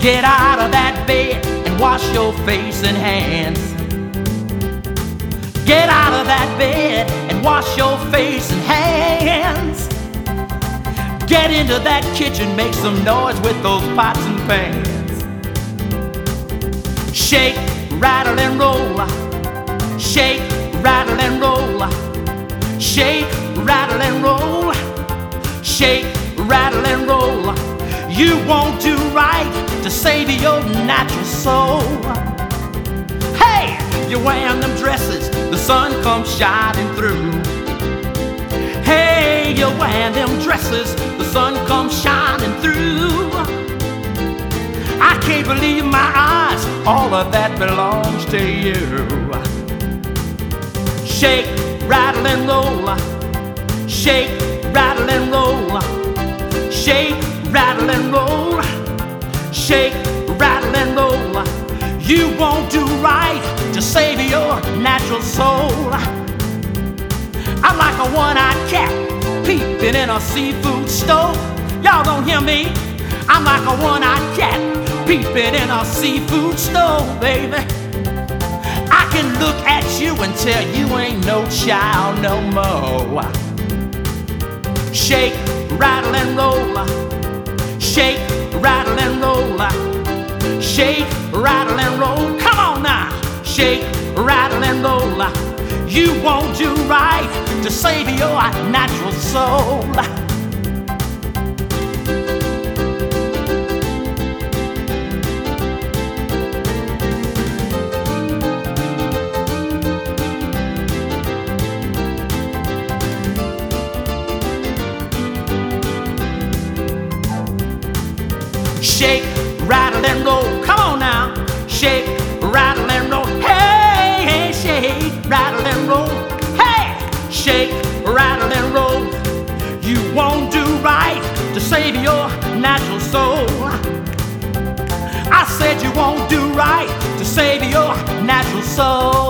Get out of that bed and wash your face and hands. Get out of that bed and wash your face and hands. Get into that kitchen, make some noise with those pots and pans. Shake, rattle and roll. Shake, rattle and roll. Shake, rattle and roll. Shake, rattle and roll. You won't do right to save your natural soul. Hey, you're wearing them dresses, the sun comes shining through. Hey, you're wearing them dresses, the sun comes shining through. I can't believe my eyes, all of that belongs to you. Shake, rattle and roll. Shake, rattle and roll. Shake, rattle and roll. Shake, rattle and roll. You won't do right to save your natural soul. I'm like a one-eyed cat peeping in a seafood stove. Y'all don't hear me? I'm like a one-eyed cat peeping in a seafood stove, baby. I can look at you and tell you ain't no child no more. Shake, rattle and roll. Shake, rattle and roll. Shake, rattle and roll. Come on now. Shake, rattle and roll. You won't do right to save your natural soul. Shake, rattle and roll. Come on now. Shake, rattle and roll. Hey, hey, shake, rattle and roll. Hey, shake, rattle and roll. You won't do right to save your natural soul. I said you won't do right to save your natural soul.